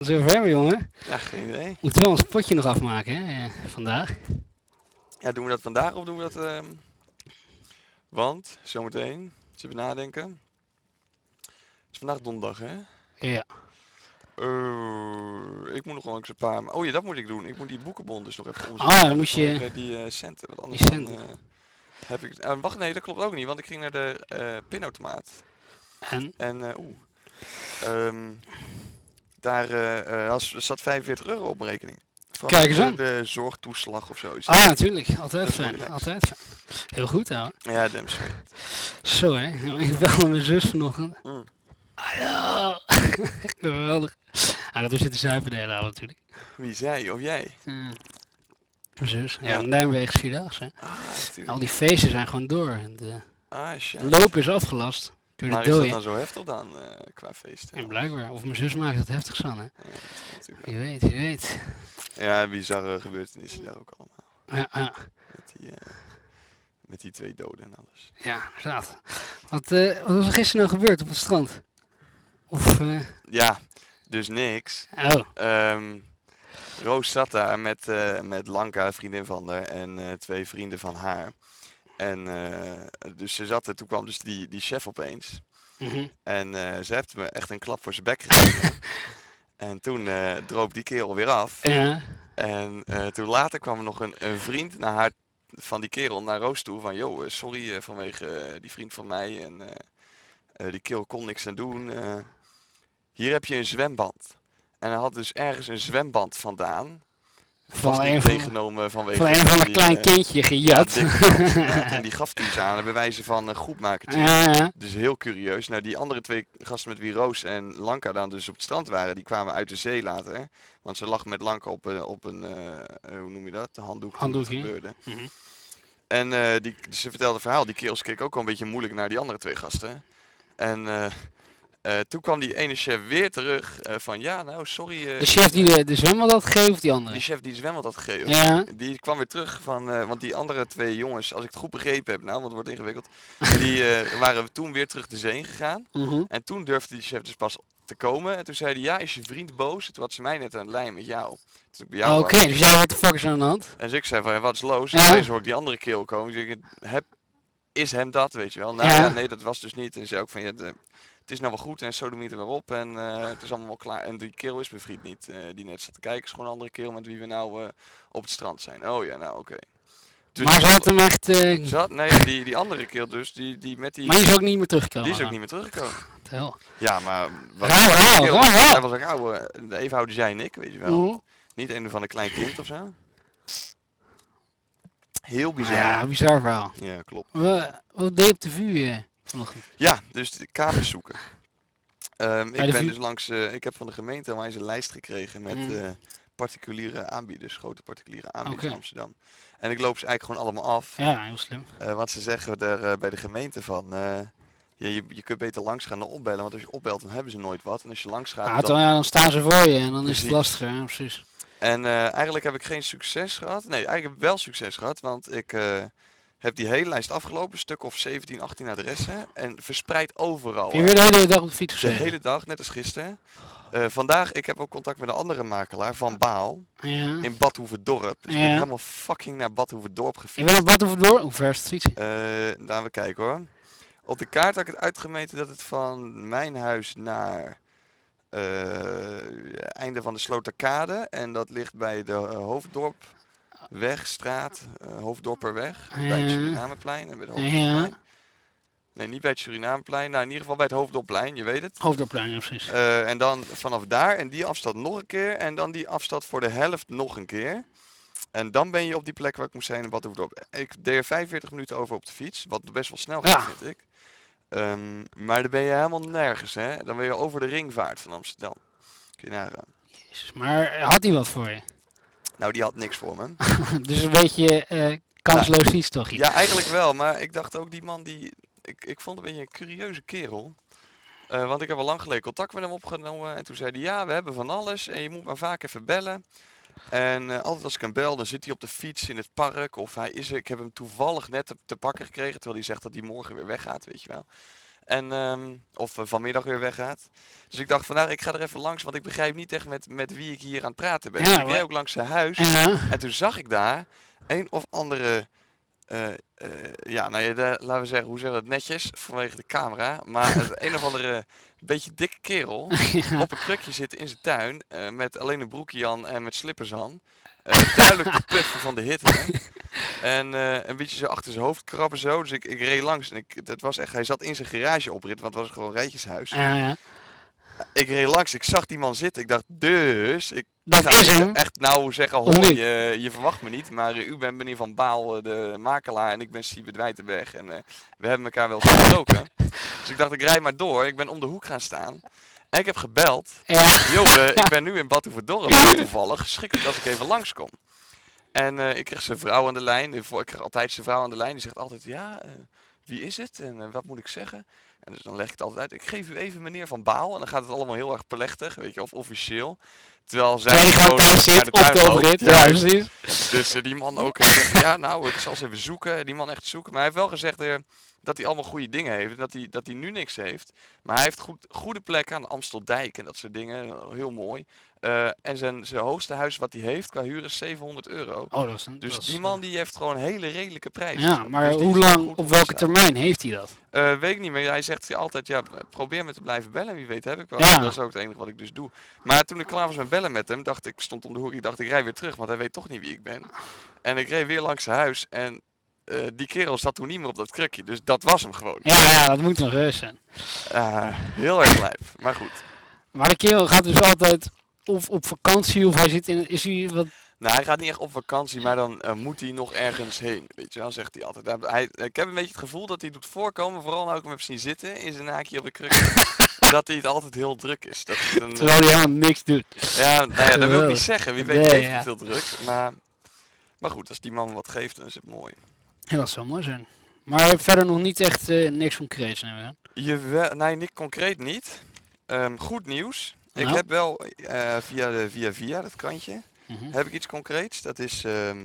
Zullen we hebben, jongen? Ja, geen idee. Moeten wel ons potje nog afmaken, hè, vandaag. Ja, doen we dat vandaag of doen we dat... Want, zometeen, als we nadenken. Het is vandaag donderdag, hè? Ja. Ik moet nog wel eens een paar... Oh ja, dat moet ik doen. Ik moet die boekenbon dus nog even Ah, dan omzetten moet je voor die centen. Want anders die dan centen. heb ik... wacht, nee, dat klopt ook niet. Want ik ging naar de pinautomaat. En? En, ehm, daar zat 45 euro op mijn rekening. Van Kijk eens aan. de zorgtoeslag of zoiets. Ah, natuurlijk. Dat Altijd is wel fijn. relaxed. Altijd fijn. Heel goed, hoor. Ja, damn straight. Zo, hè. Ik belde mijn zus vanochtend. Mm. Hallo. Echt geweldig. Ah, dat we zitten zuipen de hele avond, natuurlijk. Wie zij of jij? Mijn zus. Ja, Ja. Nijmegen Vierdaagse, hè. Ah, Al natuurlijk. die feesten zijn gewoon door. En de Ah, shit. loop is afgelast. Door de Maar is dat dooien. dan zo heftig dan, qua feesten? En blijkbaar. Of mijn zus maakt het heftig aan, hè. Ja, dat kan natuurlijk Wie ook. weet, wie weet. Ja, bizarre gebeurtenissen daar ook allemaal. Ja, ja. Met die 2 doden en alles. Ja, inderdaad. Wat was er gisteren nou gebeurd op het strand? Of, Ja, dus niks. oh, Roos zat daar met Lanka, een vriendin van haar, en 2 vrienden van haar. En dus ze zat er, toen kwam dus die chef opeens. mhm. En ze heeft me echt een klap voor zijn bek gegeven. En toen droop die kerel weer af. Ja, En toen later kwam er nog een vriend naar haar, van die kerel naar Roos toe. Van, joh, sorry vanwege die vriend van mij. En die kerel kon niks aan doen. Hier heb je een zwemband. En hij had dus ergens een zwemband vandaan. van Vast niet een van, meegenomen vanwege van een van een die, klein kindje ja, gejat. dikke kans inderdaad. En die gaf hij ze aan bij wijze van een goedmakertje. Ja, ja. Dus heel curieus. Nou, die andere 2 gasten met wie Roos en Lanka dan dus op het strand waren, die kwamen uit de zee later. Want ze lag met Lanka op een hoe noem je dat? Een handdoek toen het Handdoekje. gebeurde. Mhm. En ze vertelde het verhaal. Die kerels keken ook wel een beetje moeilijk naar die andere 2 gasten. En toen kwam die ene chef weer terug van ja, nou sorry. De chef die de zwembad had gegeven of die andere? Die chef die zwembad had gegeven. Ja. Die kwam weer terug van, want die andere 2 jongens, als ik het goed begrepen heb, nou, want het wordt ingewikkeld, die waren toen weer terug de zee ingegaan. Mhm. En toen durfde die chef dus pas te komen. En toen zei hij, ja, is je vriend boos? Toen had ze mij net aan het lijn met jou. Toen ik bij jou Oké, was. dus jij wat de fuck is aan de hand? En dus ik zei van, ja, wat is los? Ja. En opeens hoor ik die andere keel komen. Dus ik is hem dat, weet je wel? Nou Ja. ja, nee, dat was dus niet. En zei ook van, ja, het is nou wel goed en sodomiet er weer op. En het is allemaal wel klaar. En die kerel is mijn vriend niet, die net zat te kijken. Is gewoon een andere kerel met wie we nou op het strand zijn. Oh ja, nou oké. Dus Maar ze had hem echt... nee, die andere kerel dus, die met die... maar die is ook niet meer teruggekomen. Die is ook niet meer teruggekomen. Wat de hel. Ja, maar... Raar verhaal, raar verhaal. Hij was ook oude... Even oude jij en ik, weet je wel. Mhm. Niet een van een klein kind of zo. Heel bizar. Ja, bizar verhaal. Ja, klopt. Wat deed je op de vuur vanochtend? Ja, dus de kamers zoeken. Ik de ben vuur- dus langs... ik heb van de gemeente al eens een lijst gekregen met Mm. particuliere aanbieders. Grote particuliere aanbieders in Oké. Amsterdam. En ik loop ze eigenlijk gewoon allemaal af. Ja, heel slim. Want ze zeggen er bij de gemeente van... ja, je kunt beter langs gaan dan opbellen. Want als je opbelt, dan hebben ze nooit wat. En als je langs gaat, Ja, dan... terwijl, ja, dan staan ze voor je en dan is Precies. het lastiger. Ja, precies. En eigenlijk heb ik geen succes gehad. Nee, eigenlijk heb ik wel succes gehad. Want ik heb die hele lijst afgelopen. Een stuk of 17, 18 adressen. En verspreid overal. Heb je weer de hele dag op de fiets De gezeten? hele dag, net als gisteren. Vandaag, ik heb ook contact met een andere makelaar van Baal. Ja. In Badhoevedorp. Dus ik ben Ja. helemaal fucking naar Badhoevedorp Je gefietst. bent op Badhoevedorp? Hoe ver is het fietsen? Laten we kijken hoor. Op de kaart had ik het uitgemeten dat het van mijn huis naar einde van de Sloterkade. En dat ligt bij de Hoofddorpwegstraat, Hoofddorperweg. Bij het Ja. Surinameplein en bij het Ja. Hoofddorpplein. Nee, niet bij het Surinameplein. Nou, in ieder geval bij het Hoofddorpplein, je weet het. Hoofddorpplein, ja, precies. En dan vanaf daar en die afstand nog een keer. En dan die afstand voor de helft nog een keer. En dan ben je op die plek waar ik moest zijn in Badhoevedorp. Ik deed er 45 minuten over op de fiets. Wat best wel snel gaat, Ja. vind ik. Maar dan ben je helemaal nergens, hè. Dan ben je over de ringvaart van Amsterdam. Kun je nagaan. Jezus, maar had hij wat voor je? Nou, die had niks voor me. Dus een beetje kansloos fiets toch? Ja, eigenlijk wel. Maar ik dacht ook, die man die... Ik vond een beetje een curieuze kerel. Want ik heb al lang geleden contact met hem opgenomen. En toen zei hij, ja, we hebben van alles. En je moet maar vaak even bellen. En altijd als ik hem bel, dan zit hij op de fiets in het park. Of hij is er. Ik heb hem toevallig net te pakken gekregen. Terwijl hij zegt dat hij morgen weer weggaat, weet je wel. En, of vanmiddag weer weggaat. Dus ik dacht vandaag, ik ga er even langs, want ik begrijp niet echt met wie ik hier aan het praten ben. Dus Ja, ik reed ook langs zijn huis. ja. En toen zag ik daar een of andere, ja, nou ja, laten we zeggen, hoe zeggen we het netjes, vanwege de camera. Maar een of andere beetje dikke kerel Ja. op een krukje zitten in zijn tuin, met alleen een broekje aan en met slippers aan. Duidelijk te puffen van de hitte. En een beetje zo achter zijn hoofd krabben zo. Dus ik reed langs en het was echt, hij zat in zijn garageoprit, want het was gewoon een rijtjeshuis. Ja. Ik reed langs, ik zag die man zitten. Ik dacht, dus, ik Dat ga is niet hem. echt nou zeggen, Of hoi, niet? je verwacht me niet. Maar u bent meneer Van Baal, de makelaar, en ik ben Siebert Wijtenberg. En we hebben elkaar wel eens gesproken. Dus ik dacht, ik rijd maar door. Ik ben om de hoek gaan staan. En ik heb gebeld. Ja. Joh, ik ben nu in Batuverdorp toevallig. Geschikt als ik even langskom. En ik kreeg zijn vrouw aan de lijn. Ik krijg altijd zijn vrouw aan de lijn. Die zegt altijd, ja, wie is het? En wat moet ik zeggen? En dus dan leg ik het altijd uit. Ik geef u even meneer Van Baal. En dan gaat het allemaal heel erg plechtig, weet je, of officieel. Terwijl zij Terwijl die gewoon gewoon thuis naar zit de op tuin de loopt. overrit. Ja, Juist. precies. Dus die man ook zegt, ja nou, ik zal eens even zoeken. Die man echt zoeken. Maar hij heeft wel gezegd dat hij allemaal goede dingen heeft. Dat hij nu niks heeft. Maar hij heeft goede plekken aan de Amsteldijk en dat soort dingen. Heel mooi. En zijn hoogste huis wat hij heeft qua huur is €700. Oh, dat is een... Dus Dat is, die man die heeft gewoon hele redelijke prijzen. ja, maar Dus die hoe is wel lang, goed op welke opgesteld. termijn heeft hij dat? Weet ik niet, maar hij zegt altijd, ja, probeer me te blijven bellen. Wie weet heb ik wel. Ja. Dat is ook het enige wat ik dus doe. Maar toen ik klaar was met bellen met hem, dacht ik, stond om de hoek, ik dacht, ik rij weer terug, want hij weet toch niet wie ik ben. En ik reed weer langs zijn huis en die kerel zat toen niet meer op dat krukje. Dus dat was hem gewoon. Ja, dat moet een reus zijn. Heel erg lijp. Maar goed. Maar de kerel gaat dus altijd of op vakantie of hij zit in... Is hij wat... Nou, hij gaat niet echt op vakantie, maar dan moet hij nog ergens heen. Weet je wel, zegt hij altijd. Ik heb een beetje het gevoel dat hij doet voorkomen, vooral nou ik hem heb zien zitten in zijn haakje op de kruk, dat hij het altijd heel druk is. Dat het een, Terwijl hij helemaal niks doet. ja, nou ja, dat wil ik Geweldig. niet zeggen. Wie weet Nee, heeft ja. hij veel druk. Maar goed, als die man wat geeft, dan is het mooi. Ja, dat zou mooi zijn. Maar verder nog niet echt niks concreets. Neem ik aan. Nee, niet concreet niet. Goed nieuws. Ik Nou. heb wel via dat krantje, Mhm. heb ik iets concreets. Dat is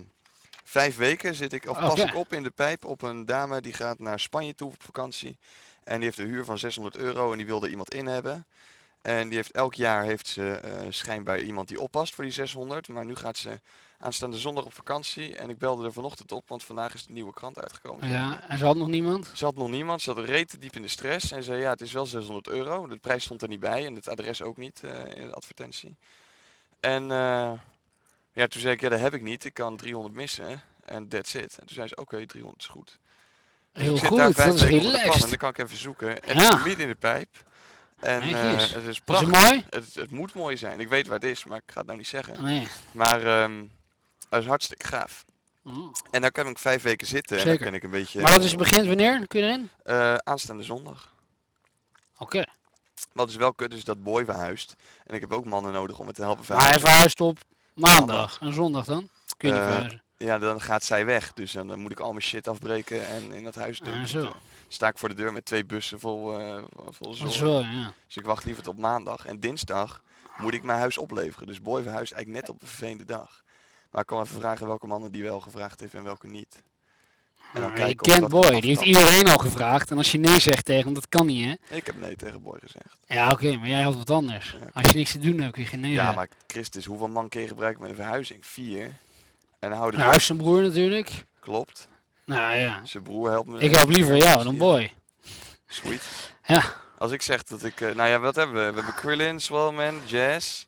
5 weken zit ik, of Oké. pas ik op in de pijp op een dame die gaat naar Spanje toe op vakantie. En die heeft een huur van €600 en die wilde iemand in hebben. En die heeft elk jaar heeft ze schijnbaar iemand die oppast voor die 600. Maar nu gaat ze aanstaande zondag op vakantie. En ik belde er vanochtend op, want vandaag is de nieuwe krant uitgekomen. Ja, en ze had nog niemand? Ze had nog niemand, ze had reet diep in de stress en zei ja, het is wel €600. De prijs stond er niet bij en het adres ook niet in de advertentie. En ja, toen zei ik, ja, dat heb ik niet. Ik kan 300 missen en that's it. En toen zei ze, oké, 300 is goed. Dus Heel ik zit daar goed, 5 dat is weken op de plan en relaxed. dan kan ik even zoeken. En Ja. het is midden in de pijp. En Netjes. het is Is prachtig. het mooi? Het moet mooi zijn. Ik weet waar het is, maar ik ga het nou niet zeggen. Nee. Maar het is hartstikke gaaf. Oh. En daar kan ik 5 weken zitten en Zeker. dan kan ik een beetje... Maar dat is begint wanneer? Kun je erin? aanstaande zondag. Oké. Wat is wel kut is dat Boy verhuist. En ik heb ook mannen nodig om het te helpen Maar hij verhuizen. verhuist op maandag. En zondag dan? Kun je niet Eh, verhuizen. Ja, dan gaat zij weg. Dus dan moet ik al mijn shit afbreken en in dat huis doen. Ah, Dus zo. dan sta ik voor de deur met 2 bussen vol Dat is zorg. wel, ja. Dus ik wacht liever tot maandag. En dinsdag moet ik mijn huis opleveren. Dus Boy verhuist eigenlijk net op een vervelende dag. Maar ik kan even vragen welke mannen die wel gevraagd heeft en welke niet. En dan Maar je kijken of kent dat Boy, kan die heeft aftappen. iedereen al gevraagd. En als je nee zegt tegen hem, dat kan niet, hè? Ik heb nee tegen Boy gezegd. Ja, oké, maar jij had wat anders. Ja. Als je niks te doen hebt, kun je geen nee Ja, zeggen. maar Christus, hoeveel man kun je gebruiken met een verhuizing? 4. En dan houden Nou, hij is zijn broer natuurlijk. Klopt. Nou ja, Zijn broer helpt me. ik help liever jou dan Boy. Sweet. Ja. Als ik zeg dat ik... nou ja, wat hebben we? We hebben Krillin, Swellman, Jazz.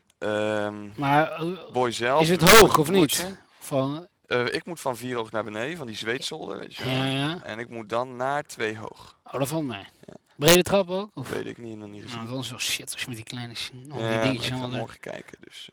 Maar Boy zelf. is het mijn hoog of niet? broertje. Van, Ik moet van 4 hoog naar beneden, van die zweetzolder, weet je wel. ja. En ik moet dan naar 2 hoog. Oh, dat valt mij. Brede trap ook? Of? Weet ik niet, nog niet gezien. Nou, dat is wel shit als je met die kleine Ja, die maar dingetjes ik ga allemaal doet. morgen kijken, dus...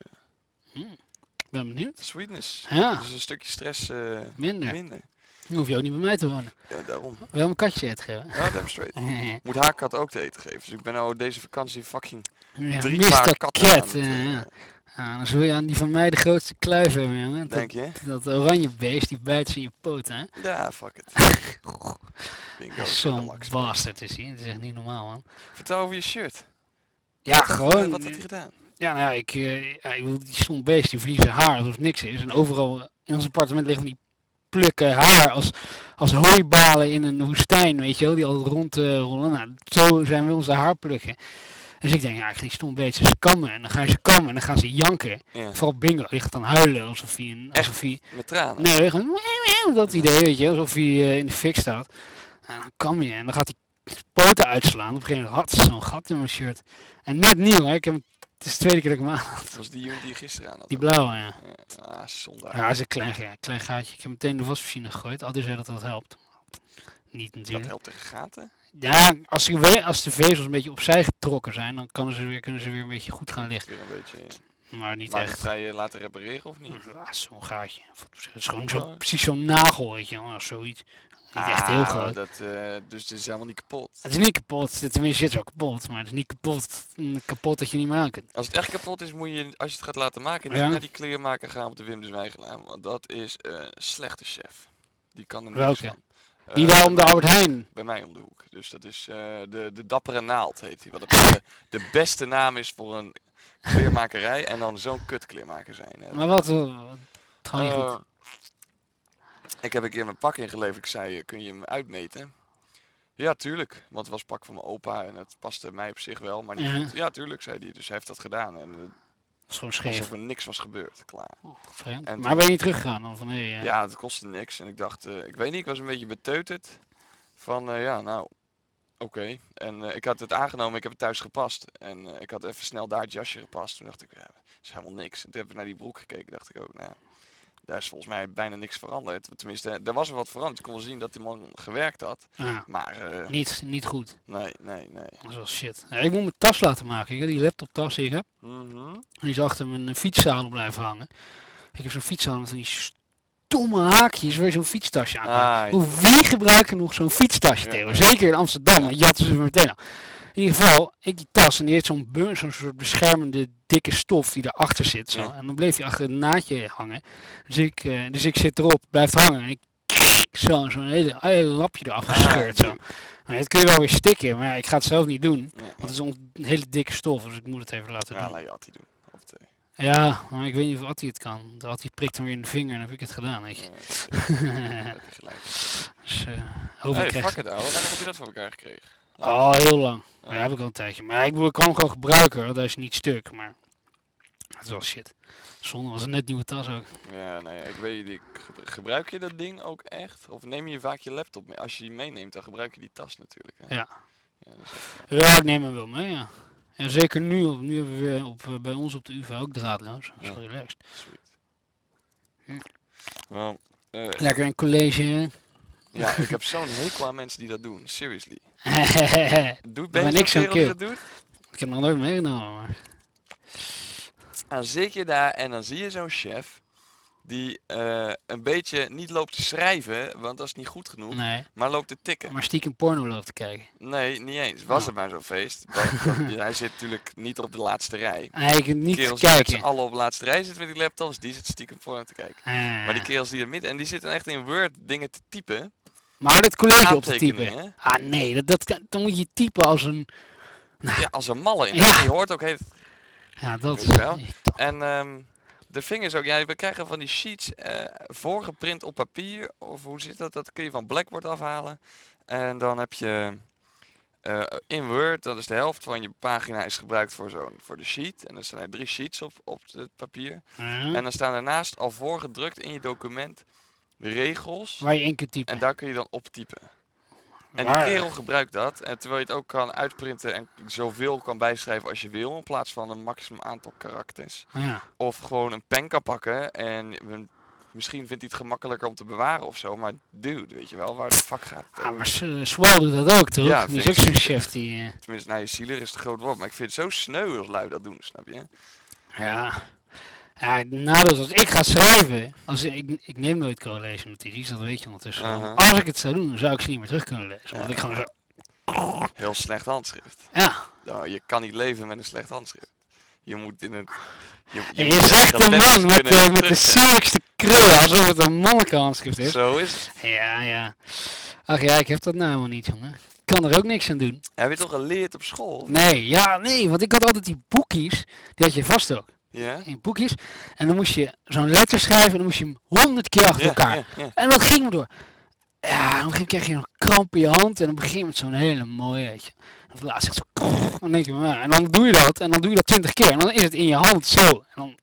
Ik ben benieuwd. sweetness. Ja, Dus een stukje stress minder. minder. Dan hoef je ook niet bij mij te wonen. Ja, daarom. Wel een katje eten geven. Ja, damn straight. Moet haar kat ook te eten geven. Dus ik ben nou deze vakantie fucking Ja, 3 Mr. paar katten aan Cat. het, Ja. Ja, dan zul je aan die van mij de grootste kluif hebben, jongen. denk je? Dat oranje beest, die bijt ze in je poot, hè. Ja, fuck it. Bingo. Zo'n relax. bastard is hij. Het is echt niet normaal, man. Vertel over je shirt. Ja, gewoon. Wat had hij gedaan? Ja, nou ja, ik bedoel, die zo'n beest die verliest zijn haar alsof het niks is. En overal in ons appartement liggen die plukken haar als hooibalen in een woestijn, weet je wel, die al rondrollen. Nou, zo zijn we onze haar plukken. Dus ik denk, ja, ik ga die stom beetje ze kammen. En dan gaan ze kammen en dan gaan ze janken. Ja. Vooral Bingo, die gaat dan huilen alsof hij Met tranen. nee, gewoon dat idee, weet je, alsof hij in de fik staat. En dan kam je en dan gaat hij poten uitslaan. Op een gegeven moment had zo'n gat in mijn shirt. En net nieuw, hè. Het is de tweede keer dat ik hem aan had. Dat was die jongen die je gisteren aan had. Die blauwe, ja. Ah, zonde. Ja, dat is een klein gaatje. Ik heb meteen de wasmachine gegooid. Aldi zei dat dat helpt. Niet Dat natuurlijk. helpt tegen gaten. Ja, als de vezels een beetje opzij getrokken zijn, dan kunnen ze weer een beetje goed gaan liggen. Weer een beetje. Maar niet Maar echt. ga je laten repareren of niet? Ja, zo'n gaatje. Het is gewoon precies zo'n nagel, weet je wel. Zoiets. Niet echt heel groot. Dus het is helemaal niet kapot. Het is niet kapot. Tenminste, het is wel kapot. Maar het is niet kapot dat je niet meer aan kunt. Als het echt kapot is, moet je, als je het gaat laten maken, niet Ja. naar die kleermaker gaan op de Wim de Zwijgelaar. Want dat is een slechte chef. Die kan er niks Welke? van. Die daar om de Albert Heijn. Bij mij om de hoek. Dus dat is de Dappere Naald heet hij. Wat de beste naam is voor een kleermakerij en dan zo'n kut kleermaker zijn. Hè. Maar wat? Gewoon niet goed. Ik heb een keer mijn pak ingeleverd. Ik zei, kun je hem uitmeten? Ja, tuurlijk. Want het was pak van mijn opa en het paste mij op zich wel. Maar niet Ja. goed. Ja, tuurlijk, zei hij. Dus hij heeft dat gedaan. En Dat is gewoon scheef. alsof er niks was gebeurd. Klaar. Vreemd. En Maar ben je niet teruggegaan dan? Van, hey, Ja, het kostte niks. En ik dacht, ik weet niet, ik was een beetje beteuterd. Van, ja, nou, oké. En ik had het aangenomen, ik heb het thuis gepast. En ik had even snel daar het jasje gepast. Toen dacht ik, ja, dat is helemaal niks. En toen heb ik naar die broek gekeken, dacht ik ook, nou, daar is volgens mij bijna niks veranderd. Tenminste, er was er wat veranderd. Ik kon wel zien dat die man gewerkt had. ja, Maar, niet goed. nee. Dat is wel shit. Ja, ik moet mijn tas laten maken. Ik heb die laptoptas die ik heb. Mhm. Die is achter mijn fietszadel blijven hangen. Ik heb zo'n fietszadel met van die stomme haakjes waar je zo'n fietstasje aan kan. Ah, Wie gebruikt er nog zo'n fietstasje Ja. tegen? Zeker in Amsterdam, want jatten ze me meteen al. In ieder geval, ik die tas en die heeft zo'n soort beschermende dikke stof die erachter zit. Zo. Ja. En dan bleef hij achter het naadje hangen. Dus ik zit erop, blijft hangen. En ik zo'n hele lapje eraf gescheurd. Zo. Maar het kun je wel weer stikken, maar ja, ik ga het zelf niet doen. ja. Want het is een hele dikke stof, dus ik moet het even laten Ja, doen. laat je Attie doen. Of twee. Ja, maar ik weet niet of Attie het kan. Attie prikt hem weer in de vinger en dan heb ik het gedaan, weet je. Heb je gelijk. Dus hopelijk Hey, krijg fuck it, ouwe. Wanneer heb je dat voor elkaar gekregen? Oh, heel lang. Maar dat heb ik al een tijdje. Maar ik kan hem gewoon gebruiken, hoor. Dat is niet stuk, maar het is wel shit. Zonde was een net nieuwe tas ook. Ja, nee, ik weet niet. Gebruik je dat ding ook echt? Of neem je vaak je laptop mee? Als je die meeneemt, dan gebruik je die tas natuurlijk. Hè? Ja. Ja, dat is echt, Ja, ik neem hem wel mee, ja. En zeker nu hebben we weer bij ons op de UvA ook draadloos. Dat is wel relaxed. sweet. Hm. Wel, Lekker een college, hè? ja, ik heb zo'n hekel aan mensen die dat doen. Seriously. ben Ben je niks zo'n aan kerel die kill. dat doet? Ik heb nog nooit meegenomen, maar... Dan zit je daar en dan zie je zo'n chef die een beetje niet loopt te schrijven, want dat is niet goed genoeg, Nee, maar loopt te tikken. maar stiekem porno loopt te kijken. Nee, niet eens. Was Oh. het maar zo'n feest. Want hij zit natuurlijk niet op de laatste rij. Ik heb niet Kerels te die met z'n kijken. allen op de laatste rij zitten met die laptops, die zitten stiekem voor te kijken. Maar die kerels die er midden, en die zitten echt in Word dingen te typen. Maar dat college op te typen. Aantekeningen. Ah nee, dan moet je typen als een... Ja, als een malle in. Ja. Je hoort ook heel... Ja, dat Weet je wel? En de vingers ook. Ja, we krijgen van die sheets voorgeprint op papier. Of hoe zit dat? Dat kun je van Blackboard afhalen. En dan heb je in Word, dat is de helft van je pagina is gebruikt voor de sheet. En dan staan er 3 sheets op het papier. Ja, En dan staan daarnaast al voorgedrukt in je document regels. waar je in kunt typen. En daar kun je dan op typen. En die Waar? kerel gebruikt dat. En terwijl je het ook kan uitprinten en zoveel kan bijschrijven als je wil. In plaats van een maximum aantal karakters. Ja. Of gewoon een pen kan pakken. En misschien vindt hij het gemakkelijker om te bewaren of zo. Maar dude, weet je wel, waar de fuck gaat het Ah, over? maar Swal doet dat ook, toch? Ja, die is vind ook ik zo'n zeker. chef die... Tenminste, nou, je zieler is te groot woord. Maar ik vind het zo sneu als lui dat doen, snap je? Ja. Ja, het nadeel is als ik ga schrijven... Ik neem nooit college notities, dat weet je ondertussen. Uh-huh. Als ik het zou doen, dan zou ik ze niet meer terug kunnen lezen. Want Ja. ik gewoon zo... Heel slecht handschrift. Ja. Nou, je kan niet leven met een slecht handschrift. Je moet in een... En moet je zegt een letters man met kunnen de terugzetten. sierlijkste krullen, alsof het een mannelijke handschrift is. Zo is het. Ja. Ach ja, ik heb dat nou helemaal niet, jongen. Ik kan er ook niks aan doen. Heb je toch geleerd op school? Nee, want ik had altijd die boekjes, die had je vast ook. Ja? in boekjes. En dan moest je zo'n letter schrijven en dan moest je hem 100 keer achter elkaar. Ja. En dan ging het door. Ja, dan kreeg je nog kramp in je hand en dan begin je met zo'n hele mooie, weet je. En op laatst zegt zo, dan denk je, en dan doe je dat en dan doe je dat 20 keer en dan is het in je hand zo. En dan